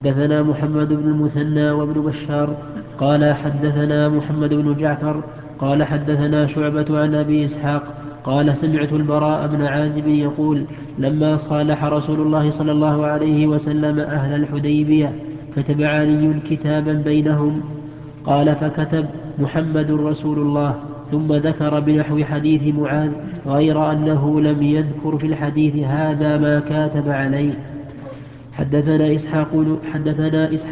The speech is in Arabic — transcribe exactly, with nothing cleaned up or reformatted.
حدثنا محمد بن المثنى وابن بشار قال حدثنا محمد بن جعفر قال حدثنا شعبة عن أبي إسحاق قال سمعت البراء بن عازب يقول لما صالح رسول الله صلى الله عليه وسلم أهل الحديبية كتب علي كتابا بينهم. قال فكتب محمد رسول الله، ثم ذكر بنحو حديث معاذ غير أنه لم يذكر في الحديث هذا ما كاتب عليه. حدثنا إسحاق حدثنا إسحاق